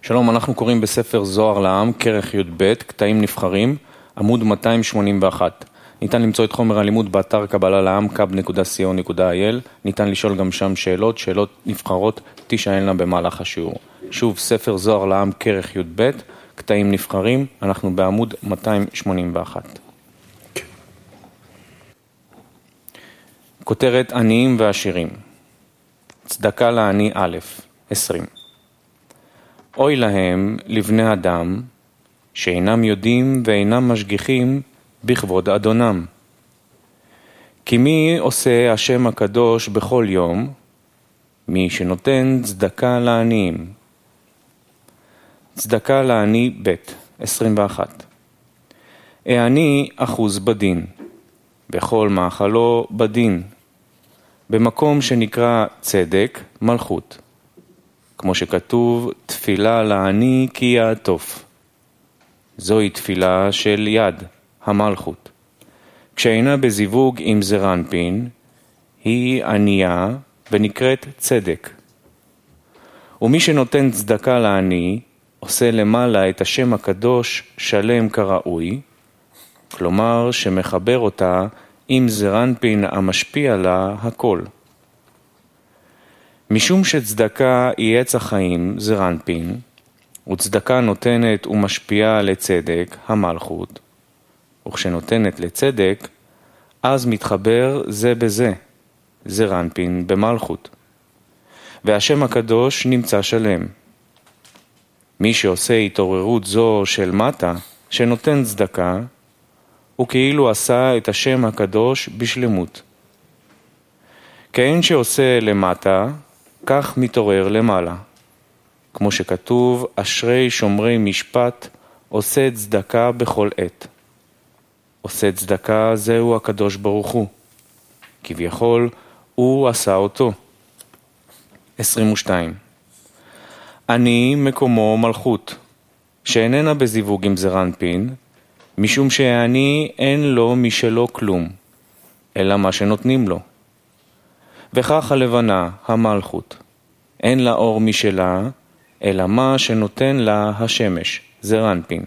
שלום, אנחנו קוראים בספר זוהר לעם, כרך י"ב, קטעים נבחרים, עמוד 281. ניתן למצוא את חומר הלימוד באתר קבלה לעם, kab.co.il. ניתן לשאול גם שם שאלות נבחרות תישאלנה במהלך השיעור. שוב, ספר זוהר לעם, כרך י"ב, קטעים נבחרים, אנחנו בעמוד 281. כותרת עניים ועשירים. צדקה לעני א', 20. אוי להם לבני אדם שאינם יודעים ואינם משגיחים בכבוד אדונם. כי מי עושה השם הקדוש בכל יום? מי שנותן צדקה לעניים. צדקה לעני ב' 21. העני אחוז בדין, בכל מאכלו בדין, במקום שנקרא צדק מלכות. כמו שכתוב, תפילה לעני כי יעטוף. זוהי תפילה של יד, המלכות. כשאינה בזיווג עם זרנפין, היא ענייה ונקראת צדק. ומי שנותן צדקה לעני, עושה למעלה את השם הקדוש שלם כראוי, כלומר שמחבר אותה עם זרנפין המשפיע לה הכל. משום שצדקה היא עץ החיים, זרנפין, וצדקה נותנת ומשפיעה לצדק, המלכות, וכשנותנת לצדק, אז מתחבר זה בזה, זרנפין במלכות. והשם הקדוש נמצא שלם. מי שעושה התעוררות זו של מטה, שנותן צדקה, הוא כאילו עשה את השם הקדוש בשלמות. כאין שעושה למטה, כך מתעורר למעלה. כמו שכתוב, אשרי שומרי משפט, עושה צדקה בכל עת. עושה צדקה זהו הקדוש ברוך הוא. כביכול, הוא עשה אותו. 22. אני מקומו מלכות, שאיננה בזיווג עם זרנפין, משום שהעני אין לו משלו כלום, אלא מה שנותנים לו. וכך הלבנה, המלכות, אין לה אור משלה, אלא מה שנותן לה השמש, זרנפין.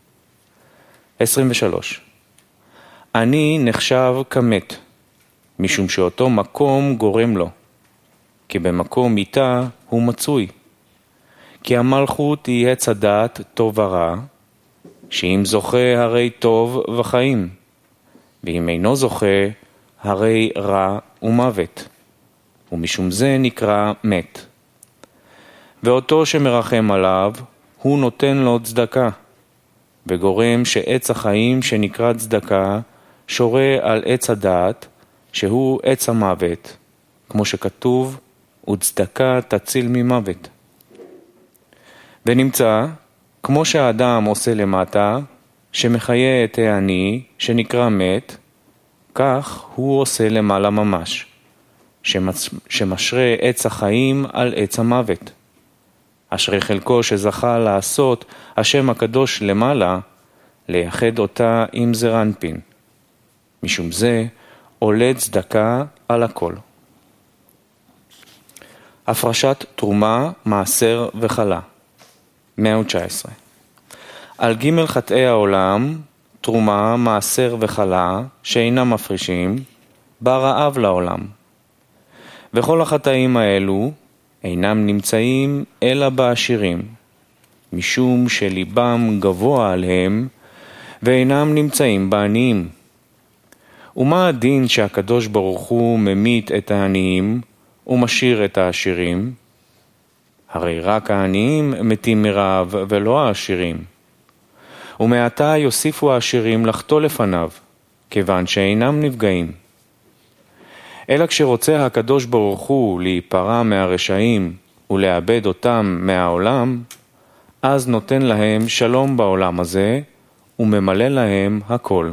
23. אני נחשב כמת, משום שאותו מקום גורם לו, כי במקום איתה הוא מצוי. כי המלכות היא עץ הדעת טוב ורע, שאם זוכה הרי טוב וחיים, ואם אינו זוכה הרי רע ומוות. ומשום זה נקרא מת. ואותו שמרחם עליו, הוא נותן לו צדקה, וגורם שעץ החיים שנקרא צדקה, שורה על עץ הדעת, שהוא עץ המוות, כמו שכתוב, וצדקה תציל ממוות. ונמצא, כמו שהאדם עושה למטה, שמחיה את העני, שנקרא מת, כך הוא עושה למעלה ממש. שמשרה עץ החיים על עץ המוות. אשרי חלקו שזכה לעשות השם הקדוש למעלה, לייחד אותה עם זרנפין. משום זה עולה צדקה על הכל. הפרשת תרומה, מעשר וחלה. 119. על ג' חטאי העולם, תרומה, מעשר וחלה, שאינם מפרישים, בא רעב לעולם. וכל החטאים האלו אינם נמצאים אלא בעשירים, משום שליבם גבוה עליהם, ואינם נמצאים בעניים. ומה הדין שהקדוש ברוך הוא ממית את העניים ומשאיר את העשירים? הרי רק העניים מתים מרעב ולא העשירים. ומעתה יוסיפו העשירים לחטוא לפניו, כיוון שאינם נפגעים. אלא כשרוצה הקדוש ברוך הוא להיפרע מהרשעים ולאבד אותם מהעולם, אז נותן להם שלום בעולם הזה וממלא להם הכל.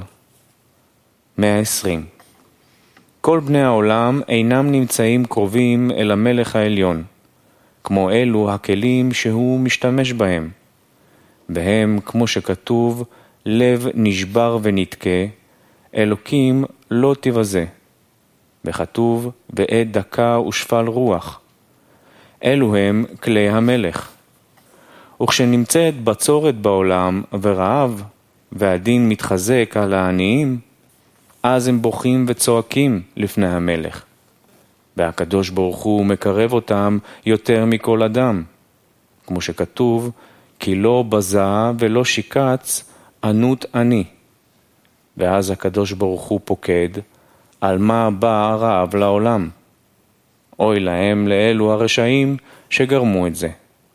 120. כל בני העולם אינם נמצאים קרובים אל המלך העליון, כמו אלו הכלים שהוא משתמש בהם. והם, כמו שכתוב, לב נשבר ונתקה, אלוקים לא תבזה. וכתוב, בעת דקה ושפל רוח. אלו הם כלי המלך. וכשנמצאת בצורת בעולם ורעב, והדין מתחזק על העניים, אז הם בוכים וצועקים לפני המלך. והקדוש ברוך הוא מקרב אותם יותר מכל אדם. כמו שכתוב, כי לא בזה ולא שיקץ ענות אני. ואז הקדוש ברוך הוא פוקד, על מה בא הרעב לעולם. אוי להם לאלו הרשעים שגרמו את זה.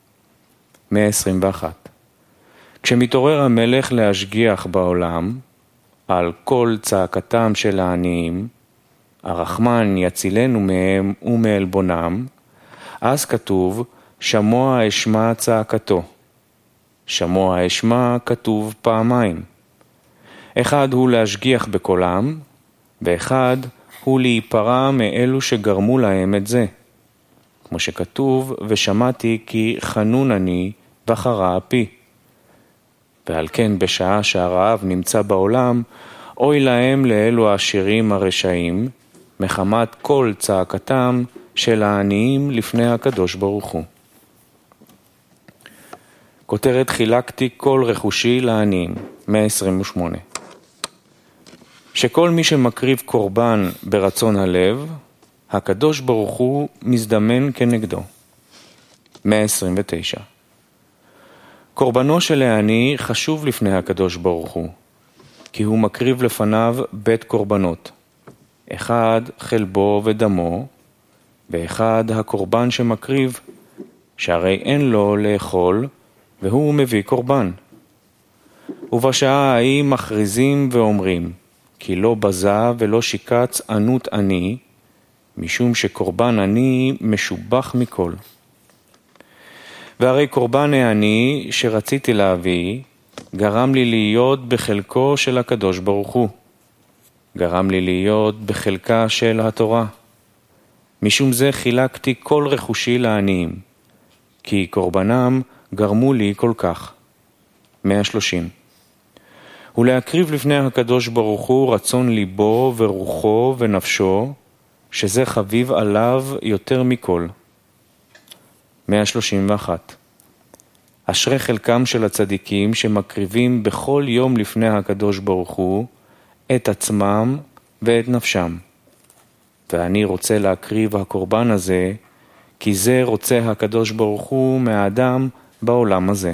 121. כשמתעורר המלך להשגיח בעולם, על כל צעקתם של העניים, הרחמן יצילנו מהם ומעלבונם, אז כתוב, שמוע אשמע צעקתו. שמוע אשמע כתוב פעמיים. אחד הוא להשגיח בקולם, ואחד הוא להיפרע מאלו שגרמו להם את זה. כמו שכתוב, ושמעתי כי חנון אני וחרה אפי. ועל כן בשעה שהרעב נמצא בעולם, אוי להם לאלו העשירים הרשעים, מחמת כל צעקתם של העניים לפני הקדוש ברוך הוא. כותרת חילקתי כל רכושי לעניים, 128. שכל מי שמקריב קורבן ברצון הלב, הקדוש ברוך הוא מזדמן כנגדו. 129. קורבנו של העני חשוב לפני הקדוש ברוך הוא, כי הוא מקריב לפניו בית קורבנות. אחד חלבו ודמו, ואחד הקורבן שמקריב, שהרי אין לו לאכול, והוא מביא קורבן. ובשעה ההיא מכריזים ואומרים, כי לא בזה ולא שיקץ ענות אני, משום שקורבן אני משובח מכל. והרי קורבן העני שרציתי להביא, גרם לי להיות בחלקו של הקדוש ברוך הוא. גרם לי להיות בחלקה של התורה. משום זה חילקתי כל רכושי לעניים, כי קורבנם גרמו לי כל כך. 130. ולהקריב לפני הקדוש ברוך הוא רצון ליבו ורוחו ונפשו, שזה חביב עליו יותר מכל. 131. אשרי חלקם של הצדיקים שמקריבים בכל יום לפני הקדוש ברוך הוא את עצמם ואת נפשם. ואני רוצה להקריב הקורבן הזה, כי זה רוצה הקדוש ברוך הוא מהאדם בעולם הזה.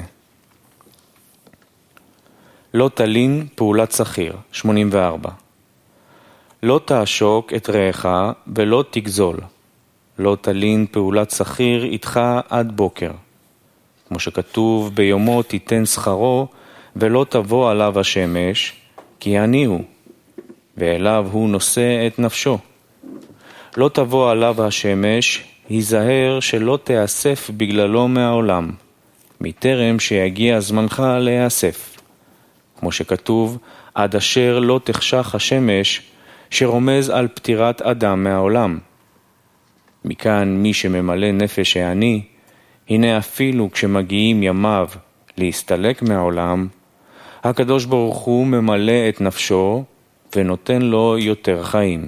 לא תלין פעולת שכיר, 84. לא תעשוק את רעך ולא תגזול. לא תלין פעולת שכיר איתך עד בוקר. כמו שכתוב, ביומו תיתן שכרו, ולא תבוא עליו השמש, כי עני הוא, ואליו הוא נושא את נפשו. לא תבוא עליו השמש, היזהר שלא תאסף בגללו מהעולם, מטרם שיגיע זמנך להיאסף. כמו שכתוב, עד אשר לא תחשך השמש, שרומז על פטירת אדם מהעולם. מכאן מי שממלא נפש העני, הנה אפילו כשמגיעים ימיו להסתלק מהעולם, הקדוש ברוך הוא ממלא את נפשו ונותן לו יותר חיים.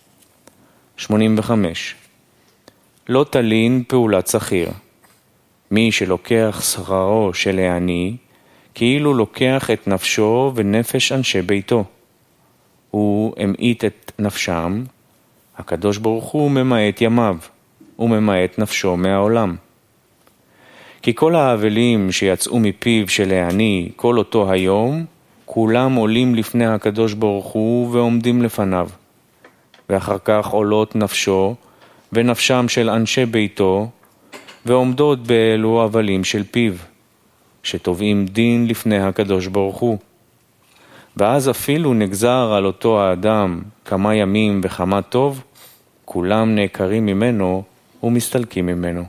85. לא תלין פעולת שכיר. מי שלוקח שכרו של העני, כאילו לוקח את נפשו ונפש אנשי ביתו. הוא המעיט את נפשם, הקדוש ברוך הוא ממעט ימיו, וממעט נפשו מהעולם. כי כל האבלים שיצאו מפיו של העני כל אותו היום, כולם עולים לפני הקדוש ברוך הוא ועומדים לפניו. ואחר כך עולות נפשו ונפשם של אנשי ביתו, ועומדות באלו אבלים של פיו, שתובעים דין לפני הקדוש ברוך הוא. ואז אפילו נגזר על אותו האדם כמה ימים וכמה טוב, כולם נעקרים ממנו ומסתלקים ממנו.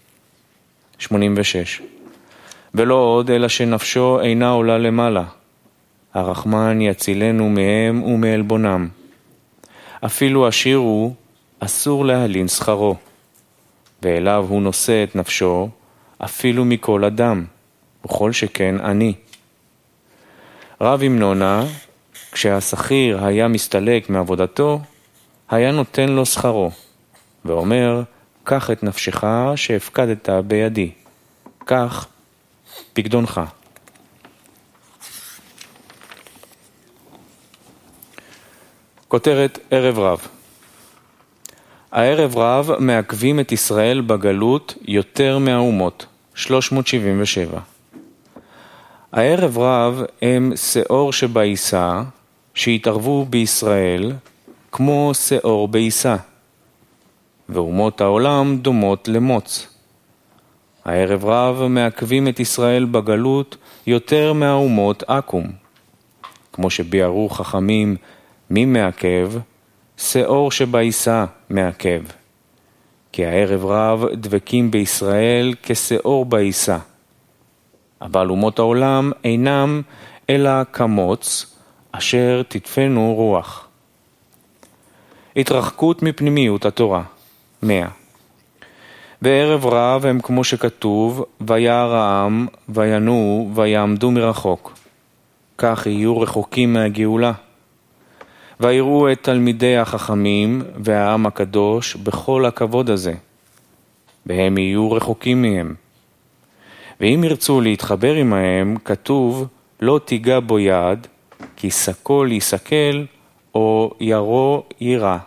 86. ולא עוד אלא שנפשו אינה עולה למעלה. הרחמן יצילנו מהם ומעלבונם. אפילו עשיר הוא, אסור להלין שכרו. ואליו הוא נושא את נפשו, אפילו מכל אדם, וכל שכן אני. רב אמנונה, כשהשכיר היה מסתלק מעבודתו, היה נותן לו שכרו, ואומר, קח את נפשך שהפקדת בידי. כך פקדונך. כותרת ערב רב. הערב רב מעכבים את ישראל בגלות יותר מהאומות, 377. הערב רב הם שאור שבעיסה שהתערבו בישראל כמו שאור בעיסה, ואומות העולם דומות למוץ. הערב רב מעכבים את ישראל בגלות יותר מהאומות עקום, כמו שביארו חכמים מי מעכב, שאור שבעיסה מעכב, כי הערב רב דבקים בישראל כשאור בעיסה. אבל אומות העולם אינם אלא כמוץ אשר תדפנו רוח. התרחקות מפנימיות התורה, 100. וערב רב הם כמו שכתוב, וירא העם, וינועו, ויעמדו מרחוק. כך יהיו רחוקים מהגאולה. ויראו את תלמידי החכמים והעם הקדוש בכל הכבוד הזה, והם יהיו רחוקים מהם. ואם ירצו להתחבר עמהם, כתוב, לא תיגע בו יד, כי סקול יסקל, או ירו יירא.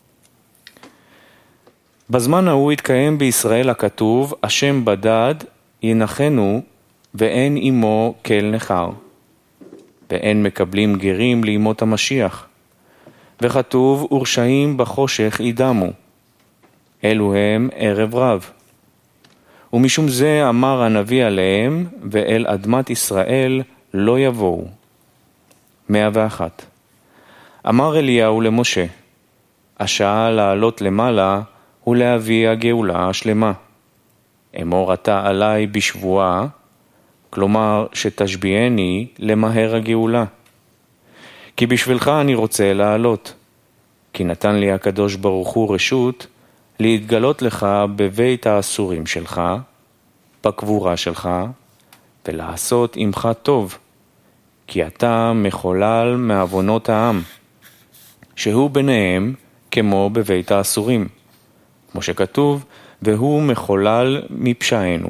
בזמן ההוא התקיים בישראל הכתוב, השם בדד ינחנו, ואין עמו כל נחר. ואין מקבלים גרים לימות המשיח. וכתוב, ורשעים בחושך ידמו. אלו הם ערב רב. ומשום זה אמר הנביא עליהם, ואל אדמת ישראל לא יבואו. 101. אמר אליהו למשה, השעה לעלות למעלה ולהביא הגאולה השלמה. אמור אתה עלי בשבועה, כלומר שתשביעני למהר הגאולה. כי בשבילך אני רוצה לעלות, כי נתן לי הקדוש ברוך הוא רשות להתגלות לך בבית האסורים שלך, בקבורה שלך, ולעשות עמך טוב, כי אתה מחולל מעוונות העם, שהוא ביניהם כמו בבית האסורים, כמו שכתוב, והוא מחולל מפשענו.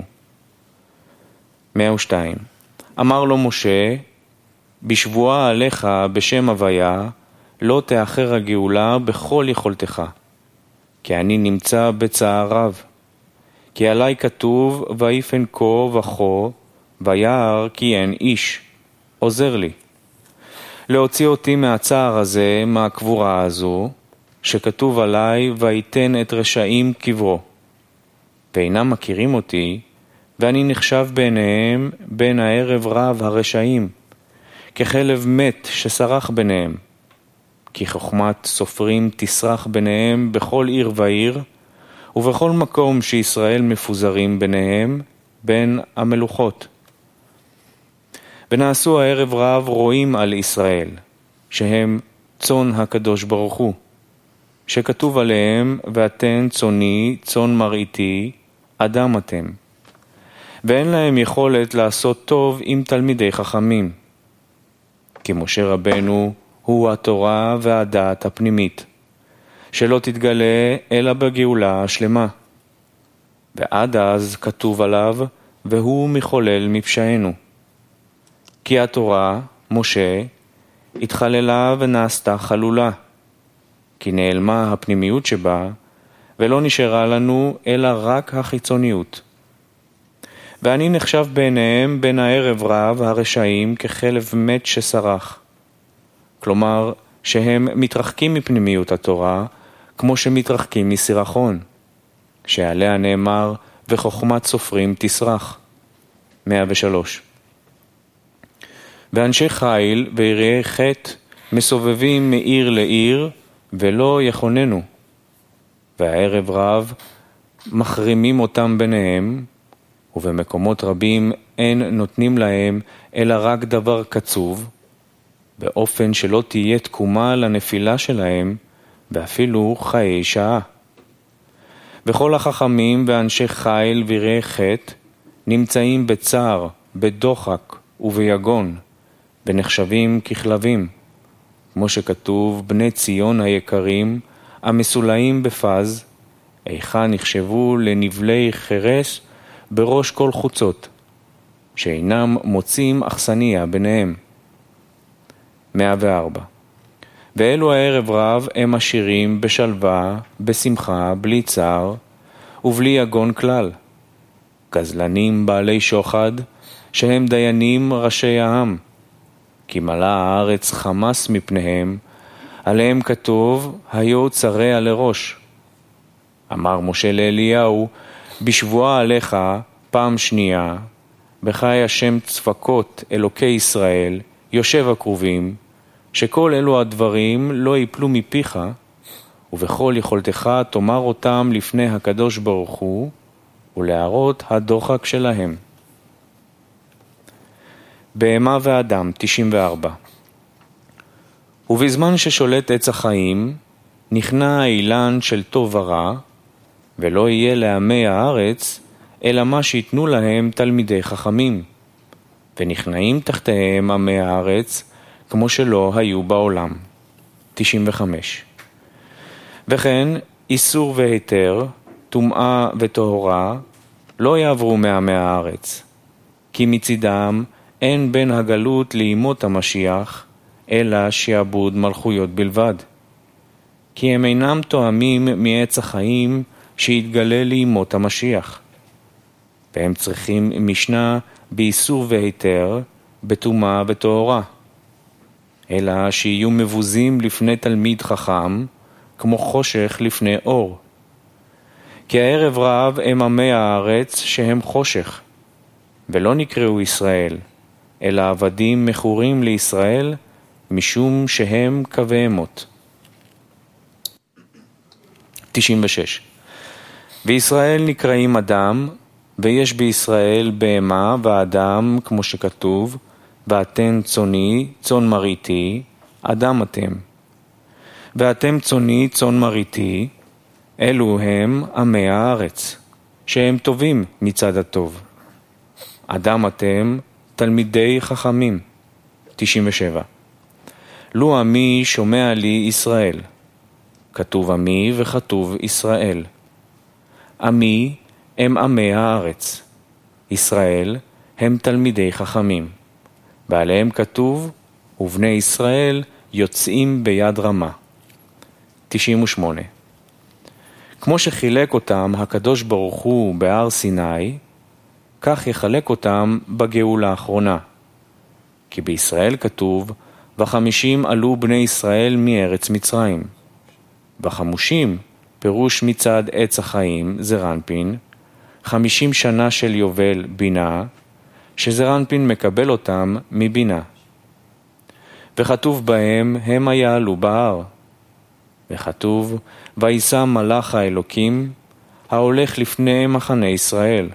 102. אמר לו משה, בשבועה עליך בשם הוויה, לא תאחר הגאולה בכל יכולתך, כי אני נמצא בצער רב. כי עלי כתוב, ויפן כה וכה, וירא כי אין איש, עוזר לי. להוציא אותי מהצער הזה, מהקבורה הזו, שכתוב עלי, ויתן את רשעים קברו. ואינם מכירים אותי, ואני נחשב ביניהם בין הערב רב הרשעים, כחלב מת שסרח ביניהם. כי חוכמת סופרים תסרח ביניהם בכל עיר ועיר, ובכל מקום שישראל מפוזרים ביניהם, בין המלוכות. ונעשו הערב רב רואים על ישראל, שהם צאן הקדוש ברוך הוא, שכתוב עליהם, ואתן צאני, צאן מרעיתי, אדם אתם. ואין להם יכולת לעשות טוב עם תלמידי חכמים. כי משה רבנו הוא התורה והדעת הפנימית, שלא תתגלה אלא בגאולה השלמה. ועד אז כתוב עליו, והוא מחולל מפשענו. כי התורה, משה, התחללה ונעשתה חלולה, כי נעלמה הפנימיות שבה, ולא נשארה לנו אלא רק החיצוניות. ואני נחשב ביניהם בין הערב רב הרשעים כחלב מת שסרח. כלומר, שהם מתרחקים מפנימיות התורה, כמו שמתרחקים מסירחון, שעליה נאמר, וחוכמת סופרים תסרח. 103. ואנשי חיל ויראי חטא מסובבים מעיר לעיר, ולא יכוננו. והערב רב מחרימים אותם ביניהם, ובמקומות רבים אין נותנים להם אלא רק דבר קצוב, באופן שלא תהיה תקומה לנפילה שלהם, ואפילו חיי שעה. וכל החכמים ואנשי חיל ויראי חטא נמצאים בצער, בדוחק וביגון, ונחשבים ככלבים, כמו שכתוב, בני ציון היקרים, המסולאים בפז, איכה נחשבו לנבלי חרס בראש כל חוצות. שאינם מוצאים אכסניה ביניהם. 104. ואלו הערב רב הם עשירים בשלווה, בשמחה, בלי צער, ובלי יגון כלל. גזלנים בעלי שוחד, שהם דיינים ראשי העם. כי מלאה הארץ חמס מפניהם, עליהם כתוב, היו צרע לראש. אמר משה לאליהו, בשבועה עליך פעם שנייה, בחי השם צפקות אלוקי ישראל, יושב הקרובים, שכל אלו הדברים לא ייפלו מפיך, ובכל יכולתך תאמר אותם לפני הקדוש ברוך הוא, ולהראות הדוחק שלהם. בהמה ואדם, 94. ובזמן ששולט עץ החיים, נכנע האילן של טוב ורע, ולא יהיה לעמי הארץ, אלא מה שיתנו להם תלמידי חכמים, ונכנעים תחתיהם עמי הארץ, כמו שלא היו בעולם. 95. וכן, איסור והיתר, טומאה וטהרה, לא יעברו מעמי הארץ, כי מצידם אין בין הגלות לימות המשיח, אלא שיעבוד מלכויות בלבד. כי הם אינם תואמים מעץ החיים שיתגלה לימות המשיח. והם צריכים משנה באיסור והיתר, בטומאה וטהרה. אלא שיהיו מבוזים לפני תלמיד חכם, כמו חושך לפני אור. כי הערב רב הם עמי הארץ שהם חושך, ולא נקראו ישראל, אלא עבדים מכורים לישראל, משום שהם כבהמות. 96. וישראל נקראים אדם, ויש בישראל בהמה ואדם, כמו שכתוב, ואתם צוני, צאן מרעיתי, אדם אתם. ואתם צוני, צאן מרעיתי, אלו הם עמי הארץ, שהם טובים מצד הטוב. אדם אתם, תלמידי חכמים. 97. לו עמי שומע לי ישראל. כתוב עמי וכתוב ישראל. עמי הם עמי הארץ. ישראל הם תלמידי חכמים. ועליהם כתוב, ובני ישראל יוצאים ביד רמה. 98. כמו שחילק אותם הקדוש ברוך הוא בהר סיני, כך יחלק אותם בגאולה האחרונה. כי בישראל כתוב, ו50 עלו בני ישראל מארץ מצרים. ו50 פירוש מצד עץ החיים, זרנפין, 50 שנה של יובל בינה, שזרנפין מקבל אותם מבינה. וכתוב בהם, הם יעלו בהר. וכתוב, וישא מלאך האלוקים, ההולך לפני מחנה ישראל.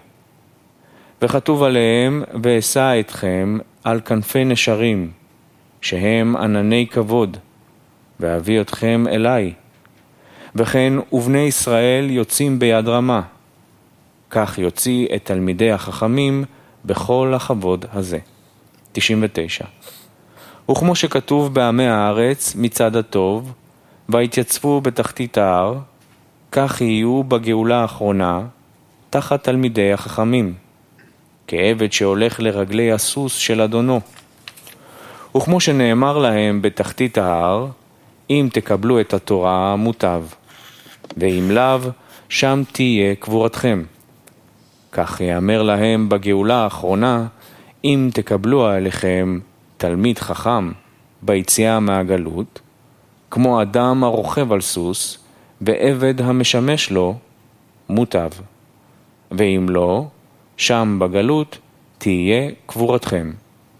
וכתוב עליהם, ואשא אתכם על כנפי נשרים, שהם ענני כבוד, ואביא אתכם אליי. וכן, ובני ישראל יוצאים ביד רמה. כך יוציא את תלמידי החכמים בכל הכבוד הזה. 99. וכמו שכתוב בעמי הארץ מצד הטוב, והתייצבו בתחתית ההר, כך יהיו בגאולה האחרונה, תחת תלמידי החכמים, כעבד שהולך לרגלי הסוס של אדונו. וכמו שנאמר להם בתחתית ההר, אם תקבלו את התורה מוטב, ואם לאו, שם תהיה קבורתכם. כך יאמר להם בגאולה האחרונה, אם תקבלו עליכם תלמיד חכם ביציאה מהגלות, כמו אדם הרוכב על סוס, ועבד המשמש לו, מוטב. ואם לא, שם בגלות תהיה קבורתכם.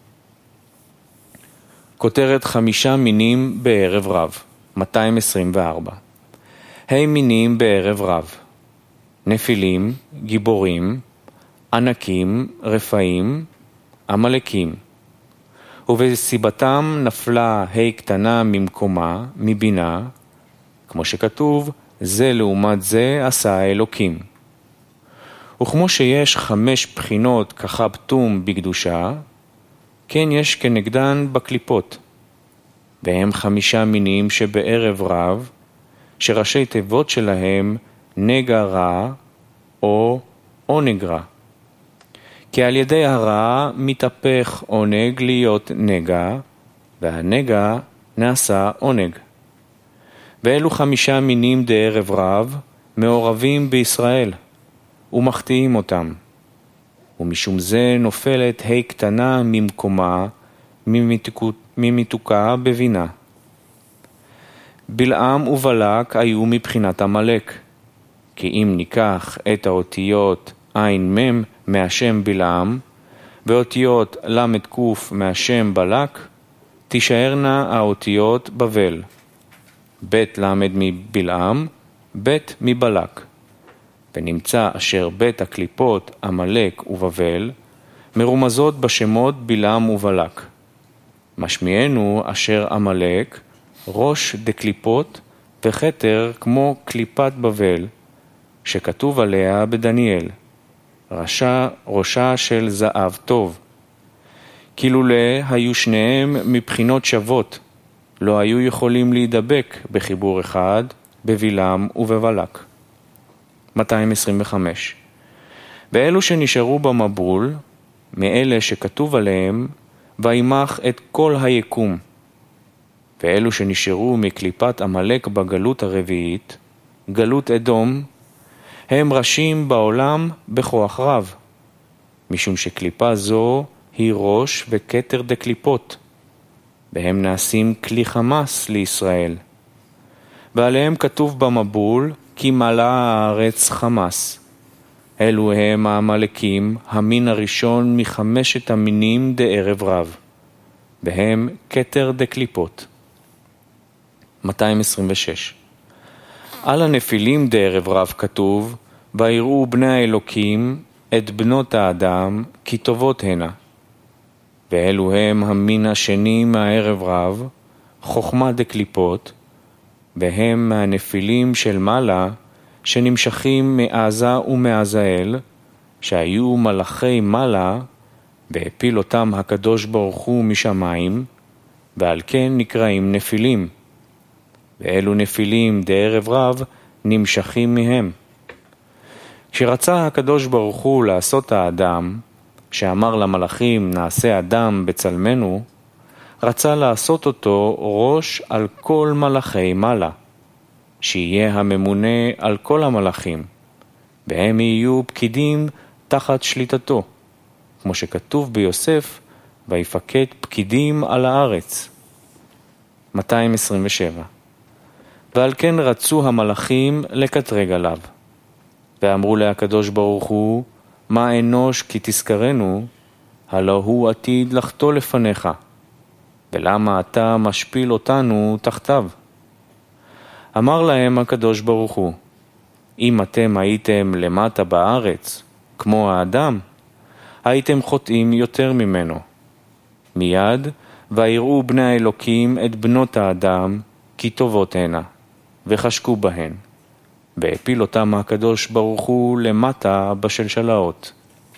כותרת 5 מינים בערב רב, 224. מינים בערב רב. נפילים, גיבורים, ענקים, רפאים, עמלקים. ובסיבתם נפלה קטנה ממקומה, מבינה, כמו שכתוב, זה לעומת זה עשה האלוקים. וכמו שיש 5 בחינות כחבטום בקדושה, כן יש כנגדן בקליפות. והם 5 מינים שבערב רב, שראשי תיבות שלהם נגע רע או עונג רע. כי על ידי הרע מתהפך עונג להיות נגע, והנגע נעשה עונג. ואלו 5 מינים דערב רב מעורבים בישראל, ומחטיאים אותם. ומשום זה נופלת ה' קטנה ממקומה, ממיתוקה בבינה. בלעם ובלק היו מבחינת עמלק, כי אם ניקח את האותיות עין מם מהשם בלעם, ואותיות למד קוף מהשם בלק, תישארנה האותיות בבל. בית למד מבלעם, בית מבלק. ונמצא אשר בית הקליפות עמלק ובבל, מרומזות בשמות בלעם ובלק. משמיענו אשר עמלק, ראש דקליפות וכתר כמו קליפת בבל, שכתוב עליה בדניאל, ראשה של זהב טוב. כילולא היו שניהם מבחינות שוות, לא היו יכולים להידבק בחיבור אחד, בבלעם ובבלק. 225. ואלו שנשארו במבול, מאלה שכתוב עליהם, וימח את כל היקום. ואלו שנשארו מקליפת עמלק בגלות הרביעית, גלות אדום, הם ראשים בעולם בכוח רב, משום שקליפה זו היא ראש וכתר דקליפות, והם נעשים כלי חמאס לישראל. ועליהם כתוב במבול, כי מלאה הארץ חמאס. אלו הם העמלקים, המין הראשון מ5 המינים דערב רב, והם כתר דקליפות. 226. על הנפילים דערב רב כתוב, ויראו בני האלוקים את בנות האדם כי טובות הנה. ואלו הם המין השני מהערב רב, חוכמה דקליפות, והם מהנפילים של מעלה, שנמשכים מעזה ומעזאל, שהיו מלאכי מעלה, והפיל אותם הקדוש ברוך הוא משמיים, ועל כן נקראים נפילים. ואלו נפילים דערב רב נמשכים מהם. כשרצה הקדוש ברוך הוא לעשות האדם, כשאמר למלאכים נעשה אדם בצלמנו, רצה לעשות אותו ראש על כל מלאכי מעלה, שיהיה הממונה על כל המלאכים, והם יהיו פקידים תחת שליטתו, כמו שכתוב ביוסף, ויפקד פקידים על הארץ. 227. ועל כן רצו המלאכים לקטרג עליו, ואמרו להקדוש ברוך הוא, מה אנוש כי תזכרנו, הלא הוא עתיד לחטוא לפניך, ולמה אתה משפיל אותנו תחתיו? אמר להם הקדוש ברוך הוא, אם אתם הייתם למטה בארץ, כמו האדם, הייתם חוטאים יותר ממנו. מיד, ויראו בני האלוקים את בנות האדם, כי טובות הנה, וחשקו בהן. והפיל אותם הקדוש ברוך הוא למטה בשלשלאות.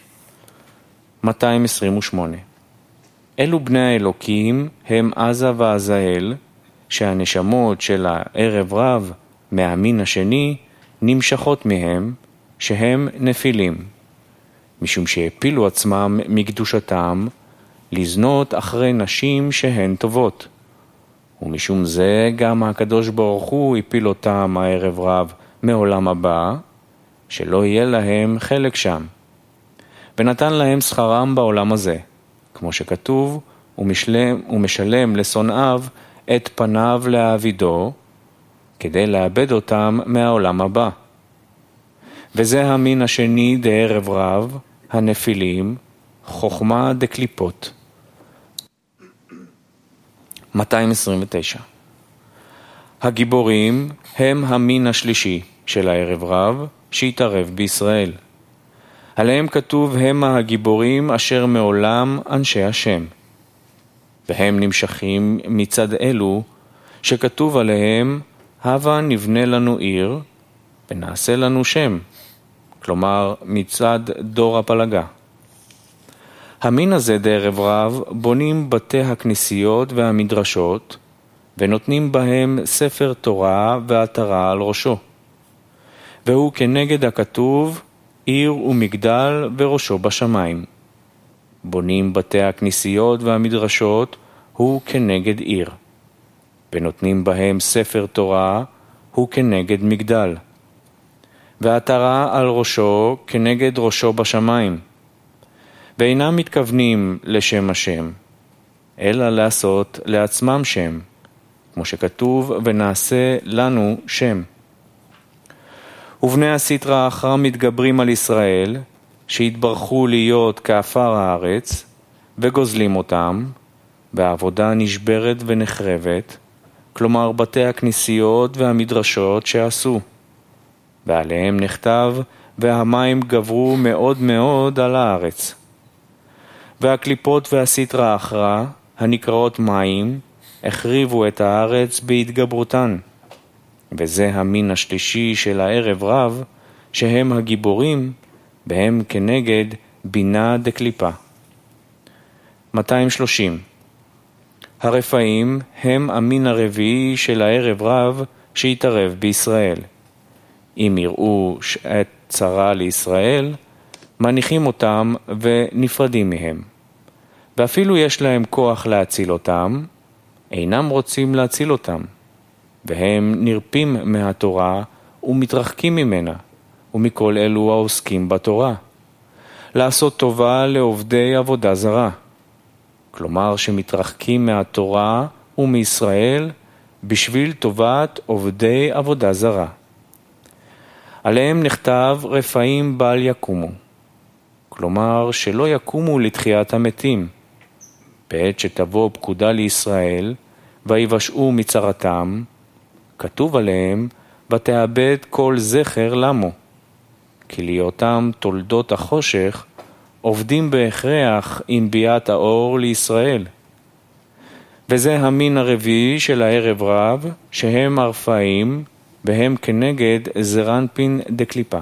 228. אלו בני האלוקים הם עזה ועזאל, שהנשמות של הערב רב מהמין השני נמשכות מהם, שהם נפילים, משום שהפילו עצמם מקדושתם לזנות אחרי נשים שהן טובות. ומשום זה גם הקדוש ברוך הוא הפיל אותם הערב רב מעולם הבא, שלא יהיה להם חלק שם. ונתן להם שכרם בעולם הזה, כמו שכתוב, ומשלם לשונאיו את פניו להעבידו, כדי לאבד אותם מהעולם הבא. וזה המין השני דערב רב, הנפילים, חוכמה דקליפות. 229. הגיבורים הם המין השלישי של הערב רב שהתערב בישראל. עליהם כתוב הם הגיבורים אשר מעולם אנשי השם. והם נמשכים מצד אלו שכתוב עליהם הווה נבנה לנו עיר ונעשה לנו שם, כלומר מצד דור הפלגה. המין הזה דערב רב בונים בתי הכנסיות והמדרשות ונותנים בהם ספר תורה ועטרה על ראשו. והוא כנגד הכתוב עיר ומגדל וראשו בשמיים, בונים בתי הכנסיות והמדרשות, הוא כנגד עיר. ונותנים בהם ספר תורה, הוא כנגד מגדל. והעטרה על ראשו כנגד ראשו בשמיים. ואינם מתכוונים לשם השם, אלא לעשות לעצמם שם, כמו שכתוב, ונעשה לנו שם. ובני הסטרא אחרא מתגברים על ישראל, שהתברכו להיות כאפר הארץ, וגוזלים אותם, והעבודה נשברת ונחרבת, כלומר בתי הכנסיות והמדרשות שעשו. ועליהם נכתב, והמים גברו מאוד מאוד על הארץ. והקליפות והסטרא אחרא, הנקראות מים, החריבו את הארץ בהתגברותן. וזה המין השלישי של הערב רב, שהם הגיבורים, והם כנגד בינה דקליפה. 230. הרפאים הם המין הרביעי של הערב רב שהתערב בישראל. אם יראו שעת צרה לישראל, מניחים אותם ונפרדים מהם. ואפילו יש להם כוח להציל אותם, אינם רוצים להציל אותם. והם נרפים מהתורה ומתרחקים ממנה, ומכל אלו העוסקים בתורה. לעשות טובה לעובדי עבודה זרה. כלומר שמתרחקים מהתורה ומישראל בשביל טובת עובדי עבודה זרה. עליהם נכתב רפאים בל יקומו. כלומר שלא יקומו לתחיית המתים. בעת שתבוא פקודה לישראל ויבשעו מצרתם, כתוב עליהם ותאבד כל זכר למו. כי להיותם תולדות החושך עובדים בהכרח עם ביאת האור לישראל. וזה המין הרביעי של הערב רב, שהם הרפאים, והם כנגד זרנפין דקליפה.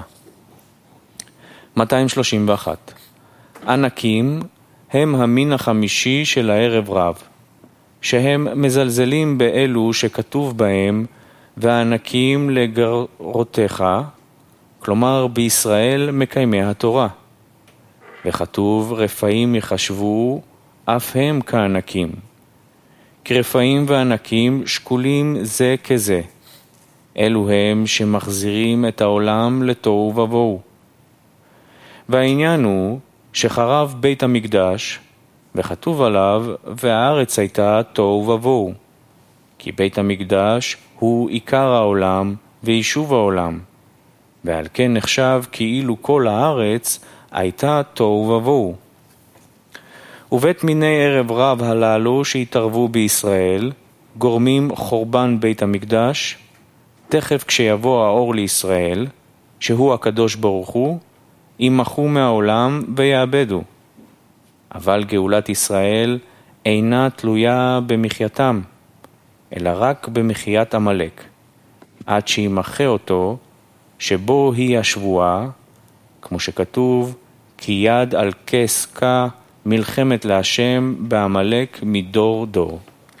231. ענקים הם המין החמישי של הערב רב, שהם מזלזלים באלו שכתוב בהם, והענקים לגרותיך, כלומר בישראל מקיימי התורה. וכתוב רפאים יחשבו, אף הם כענקים. כי רפאים וענקים שקולים זה כזה. אלו הם שמחזירים את העולם לתוהו ובוהו. והעניין הוא שחרב בית המקדש, וכתוב עליו, והארץ הייתה תוהו ובוהו. כי בית המקדש הוא עיקר העולם ויישוב העולם. ועל כן נחשב כאילו כל הארץ הייתה תוהו ובוהו. ובית מיני ערב רב הללו שהתערבו בישראל, גורמים חורבן בית המקדש, תכף כשיבוא האור לישראל, שהוא הקדוש ברוך הוא, ימחו מהעולם ויאבדו. אבל גאולת ישראל אינה תלויה במחייתם, אלא רק במחיית עמלק, עד שימחה אותו, שבו היא השבועה, כמו שכתוב, כי יד על כס כה מלחמת להשם בעמלק מדור דור.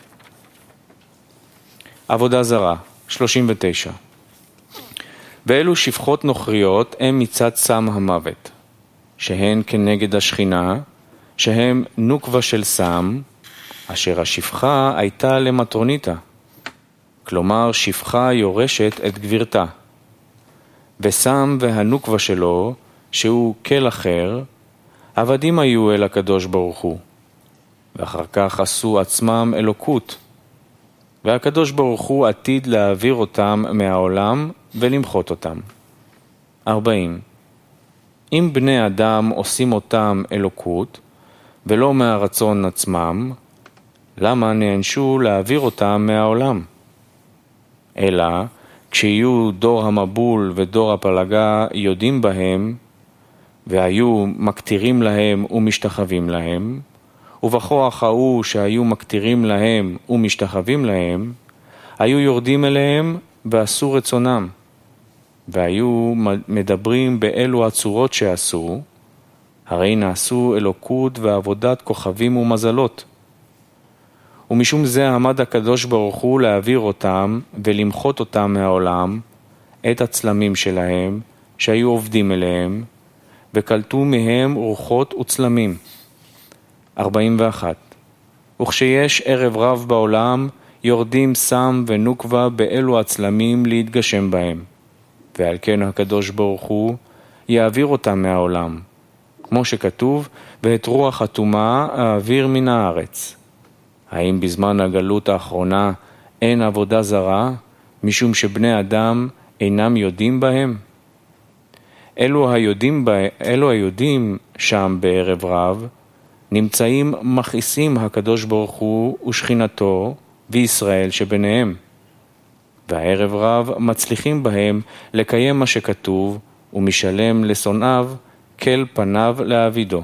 עבודה זרה, 39. ואלו שפחות נוכריות הם מצד סם המוות, שהן כנגד השכינה, שהם נוקבה של סם, אשר השפחה הייתה למטרוניתה, כלומר שפחה יורשת את גבירתה. וסם והנוקבה שלו, שהוא כל אחר, עבדים היו אל הקדוש ברוך הוא, ואחר כך עשו עצמם אלוקות, והקדוש ברוך הוא עתיד להעביר אותם מהעולם ולמחות אותם. 40. אם בני אדם עושים אותם אלוקות, ולא מהרצון עצמם, למה נענשו להעביר אותם מהעולם? אלא כשיהיו דור המבול ודור הפלגה יודעים בהם, והיו מקטירים להם ומשתחווים להם, ובכוח ההוא שהיו מקטירים להם ומשתחווים להם, היו יורדים אליהם ועשו רצונם, והיו מדברים באלו הצורות שעשו, הרי נעשו אלוקות ועבודת כוכבים ומזלות. ומשום זה עמד הקדוש ברוך הוא להעביר אותם ולמחות אותם מהעולם, את הצלמים שלהם שהיו עובדים אליהם, וקלטו מהם רוחות וצלמים. 41. וכשיש ערב רב בעולם, יורדים סם ונוקבה באלו הצלמים להתגשם בהם. ועל כן הקדוש ברוך הוא יעביר אותם מהעולם. כמו שכתוב, ואת רוח הטומאה האוויר מן הארץ. האם בזמן הגלות האחרונה אין עבודה זרה, משום שבני אדם אינם יודעים בהם? אלו היודעים שם בערב רב, נמצאים מכעיסים הקדוש ברוך הוא ושכינתו וישראל שביניהם. והערב רב מצליחים בהם לקיים מה שכתוב, ומשלם לשונאיו כל פניו לעבידו.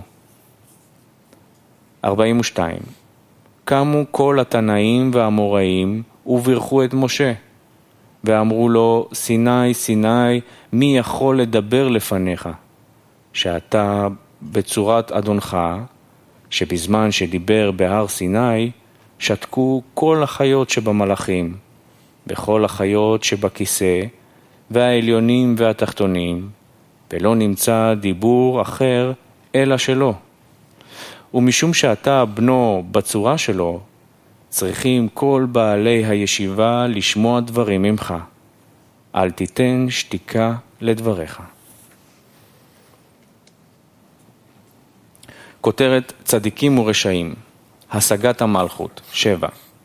42. קמו כל התנאים והאמוראים וברכו את משה, ואמרו לו, סיני, סיני, מי יכול לדבר לפניך? שאתה בצורת אדונך, שבזמן שדיבר בהר סיני, שתקו כל החיות שבמלאכים, וכל החיות שבכיסא, והעליונים והתחתונים, ולא נמצא דיבור אחר אלא שלו. ומשום שאתה בנו בצורה שלו, צריכים כל בעלי הישיבה לשמוע דברים ממך. אל תיתן שתיקה לדבריך. כותרת צדיקים ורשעים, השגת המלכות, 7.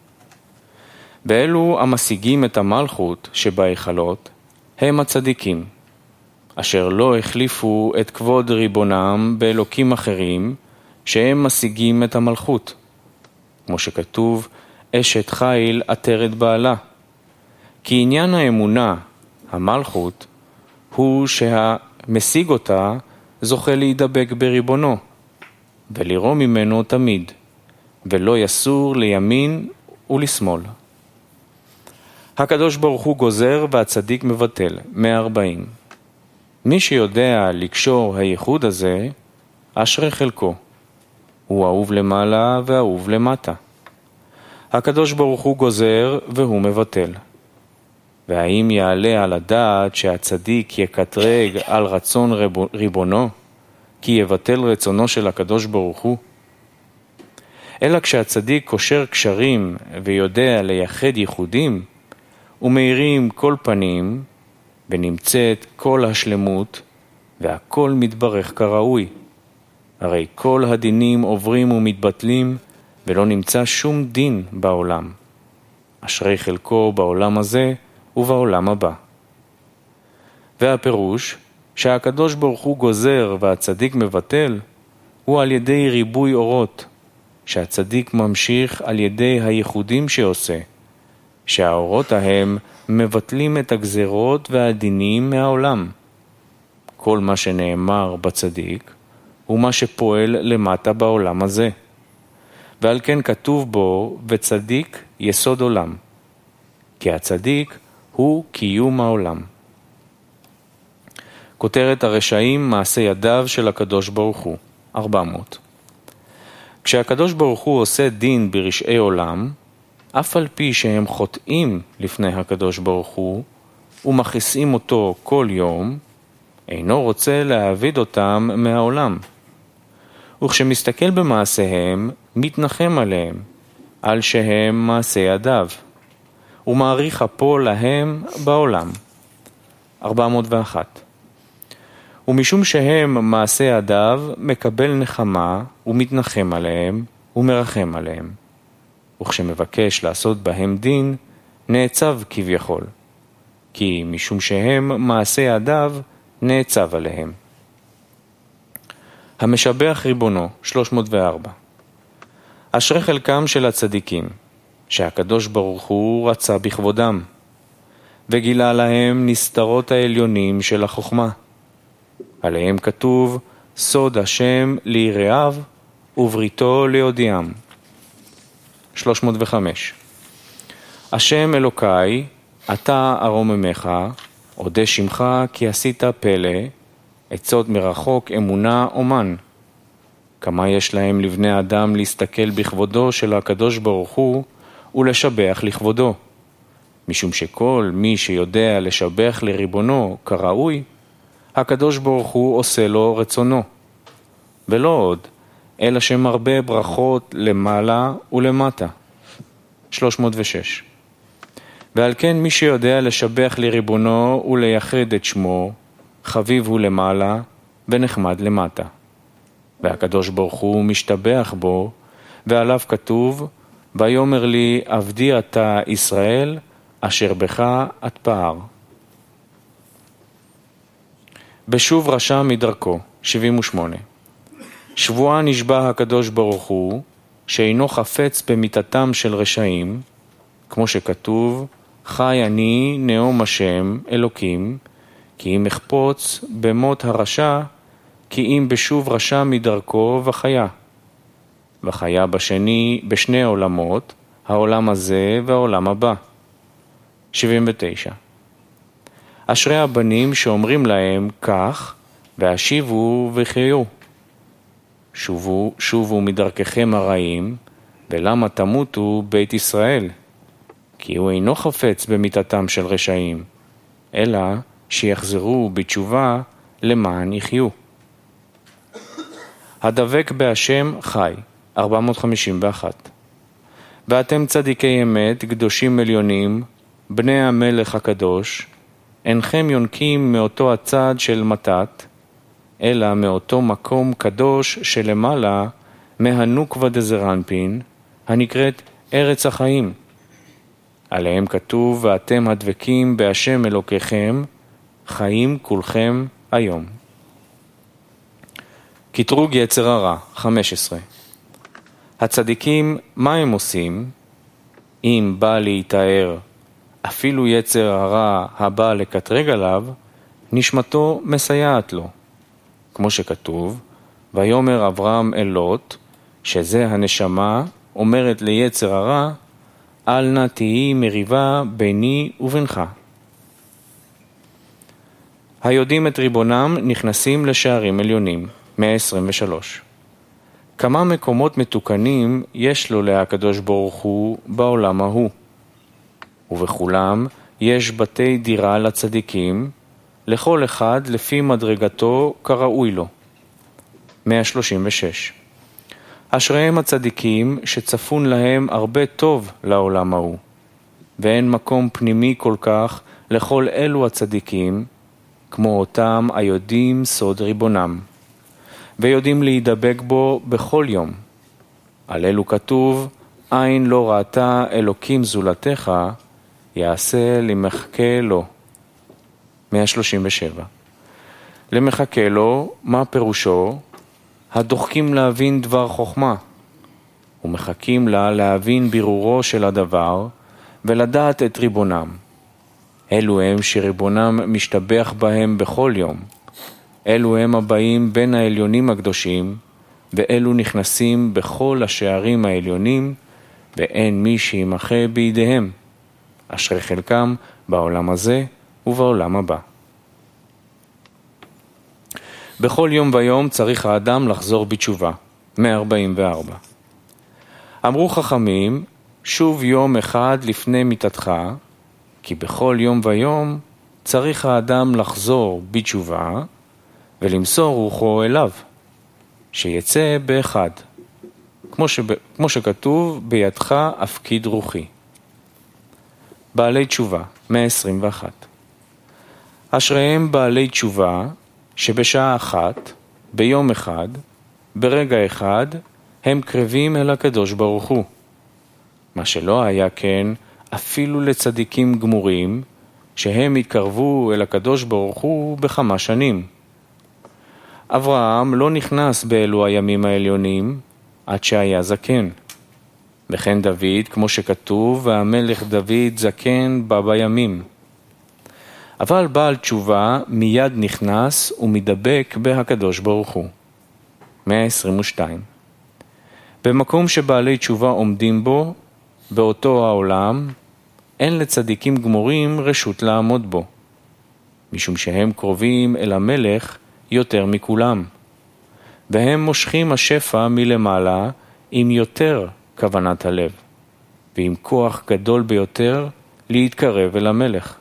באלו המשיגים את המלכות שבהיכלות, הם הצדיקים, אשר לא החליפו את כבוד ריבונם באלוקים אחרים, שהם משיגים את המלכות. כמו שכתוב, אשת חיל עטרת בעלה. כי עניין האמונה, המלכות, הוא שהמשיג אותה זוכה להידבק בריבונו, ולרום ממנו תמיד, ולא יסור לימין ולשמאל. הקדוש ברוך הוא גוזר והצדיק מבטל, 140. מי שיודע לקשור הייחוד הזה, אשרי חלקו. הוא אהוב למעלה ואהוב למטה. הקדוש ברוך הוא גוזר והוא מבטל. והאם יעלה על הדעת שהצדיק יקטרג על רצון ריבונו, כי יבטל רצונו של הקדוש ברוך הוא? אלא כשהצדיק קושר קשרים ויודע לייחד ייחודים, ומאירים כל פנים, ונמצאת כל השלמות, והכל מתברך כראוי. הרי כל הדינים עוברים ומתבטלים, ולא נמצא שום דין בעולם. אשרי חלקו בעולם הזה ובעולם הבא. והפירוש שהקדוש ברוך הוא גוזר והצדיק מבטל, הוא על ידי ריבוי אורות, שהצדיק ממשיך על ידי הייחודים שעושה, שהאורות ההם מבטלים את הגזרות והדינים מהעולם. כל מה שנאמר בצדיק הוא מה שפועל למטה בעולם הזה. ועל כן כתוב בו, וצדיק יסוד עולם. כי הצדיק הוא קיום העולם. כותרת הרשעים מעשה ידיו של הקדוש ברוך הוא, 400. כשהקדוש ברוך הוא עושה דין ברשעי עולם, אף על פי שהם חוטאים לפני הקדוש ברוך הוא, ומכעיסים אותו כל יום, אינו רוצה להעביד אותם מהעולם. וכשמסתכל במעשיהם, מתנחם עליהם, על שהם מעשי ידיו, ומעריך אפו להם בעולם. 401. ומשום שהם מעשי ידיו, מקבל נחמה, ומתנחם עליהם, ומרחם עליהם. וכשמבקש לעשות בהם דין, נעצב כביכול. כי משום שהם מעשי ידיו, נעצב עליהם. המשבח ריבונו, 304. אשרי חלקם של הצדיקים, שהקדוש ברוך הוא רצה בכבודם, וגילה להם נסתרות העליונים של החוכמה. עליהם כתוב, סוד השם ליראיו, ובריתו להודיעם. 305. השם אלוקי, אתה ארוממך, אודה שמך כי עשית פלא, עצות מרחוק אמונה אומן. כמה יש להם לבני אדם להסתכל בכבודו של הקדוש ברוך הוא ולשבח לכבודו. משום שכל מי שיודע לשבח לריבונו כראוי, הקדוש ברוך הוא עושה לו רצונו. ולא עוד, אלא שמרבה ברכות למעלה ולמטה. 306. ועל כן מי שיודע לשבח לריבונו ולייחד את שמו, חביב הוא למעלה ונחמד למטה. והקדוש ברוך הוא משתבח בו, ועליו כתוב, ויאמר לי עבדי אתה ישראל, אשר בך אתפאר. בשוב רשע מדרכו. 78. שבועה נשבע הקדוש ברוך הוא, שאינו חפץ במיתתם של רשעים, כמו שכתוב, חי אני נאום השם אלוקים, כי אם אחפוץ במות הרשע, כי אם בשוב רשע מדרכו וחיה. וחיה בשני עולמות, העולם הזה והעולם הבא. 79. אשרי הבנים שאומרים להם כך, והשיבו וחיו. שובו מדרככם הרעים, ולמה תמותו בית ישראל? כי הוא אינו חפץ במיתתם של רשעים, אלא שיחזרו בתשובה למען יחיו. הדבק בהשם חי. 451. ואתם צדיקי אמת, קדושים עליונים, בני המלך הקדוש, אינכם יונקים מאותו הצד של מתת, אלא מאותו מקום קדוש שלמעלה, מהנוקבה דזרנפין, הנקראת ארץ החיים. עליהם כתוב, ואתם הדבקים בהשם אלוקיכם, חיים כולכם היום. קטרוג יצר הרע. 15. הצדיקים, מה הם עושים? אם בא להתאר אפילו יצר הרע הבא לקטרג עליו, נשמתו מסייעת לו. כמו שכתוב, ויאמר אברהם אל לוט, שזה הנשמה, אומרת ליצר הרע, אל נא תהי מריבה ביני ובינך. היודעים את ריבונם נכנסים לשערים עליונים. 123. כמה מקומות מתוקנים יש לו להקדוש ברוך הוא בעולם ההוא, ובכולם יש בתי דירה לצדיקים, לכל אחד לפי מדרגתו כראוי לו. 136. אשריהם הצדיקים שצפון להם הרבה טוב לעולם ההוא, ואין מקום פנימי כל כך לכל אלו הצדיקים, כמו אותם היודעים סוד ריבונם, ויודעים להידבק בו בכל יום. על אלו כתוב, עין לא ראתה אלוקים זולתך, יעשה למחכה לו. 137. למחכה לו, מה פירושו? הדוחקים להבין דבר חוכמה, ומחכים לה להבין בירורו של הדבר, ולדעת את ריבונם. אלו הם שריבונם משתבח בהם בכל יום. אלו הם הבאים בין העליונים הקדושים, ואלו נכנסים בכל השערים העליונים, ואין מי שימחה בידיהם. אשרי חלקם בעולם הזה ובעולם הבא. בכל יום ויום צריך האדם לחזור בתשובה. 144. אמרו חכמים, שוב יום אחד לפני מיתתך, כי בכל יום ויום צריך האדם לחזור בתשובה, ולמסור רוחו אליו, שיצא באחד. כמו שכתוב, בידך אפקיד רוחי. בעלי תשובה. 121. אשריהם בעלי תשובה, שבשעה אחת, ביום אחד, ברגע אחד, הם קרבים אל הקדוש ברוך הוא. מה שלא היה כן, אפילו לצדיקים גמורים, שהם התקרבו אל הקדוש ברוך הוא בכמה שנים. אברהם לא נכנס באלו הימים העליונים, עד שהיה זקן. וכן דוד, כמו שכתוב, והמלך דוד זקן בא בימים. אבל בעל תשובה מיד נכנס ומדבק בהקדוש ברוך הוא. 122. במקום שבעלי תשובה עומדים בו, באותו העולם, אין לצדיקים גמורים רשות לעמוד בו, משום שהם קרובים אל המלך יותר מכולם, והם מושכים השפע מלמעלה עם יותר כוונת הלב, ועם כוח גדול ביותר להתקרב אל המלך.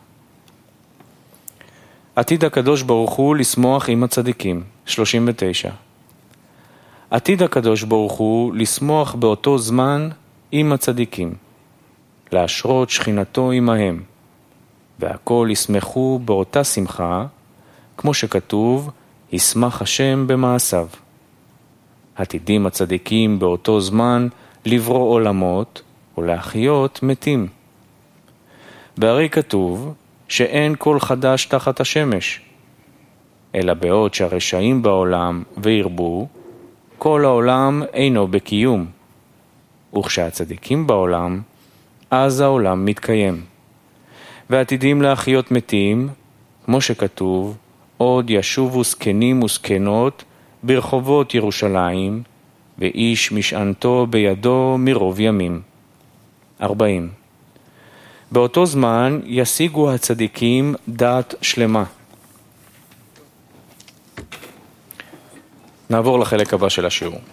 עתיד הקדוש ברוך הוא לשמוח עם הצדיקים. 39. עתיד הקדוש ברוך הוא לשמוח באותו זמן עם הצדיקים, להשרות שכינתו עמהם, והכל ישמחו באותה שמחה, כמו שכתוב, ישמח השם במעשיו. עתידים הצדיקים באותו זמן לברוא עולמות ולהחיות מתים. והרי כתוב שאין כל חדש תחת השמש, אלא בעוד שהרשעים בעולם וירבו, כל העולם אינו בקיום, וכשהצדיקים בעולם, אז העולם מתקיים. ועתידים להחיות מתים, כמו שכתוב, עוד ישובו זקנים וזקנות ברחובות ירושלים, ואיש משענתו בידו מרוב ימים. 40. באותו זמן ישיגו הצדיקים דעת שלמה. נעבור לחלק הבא של השיעור.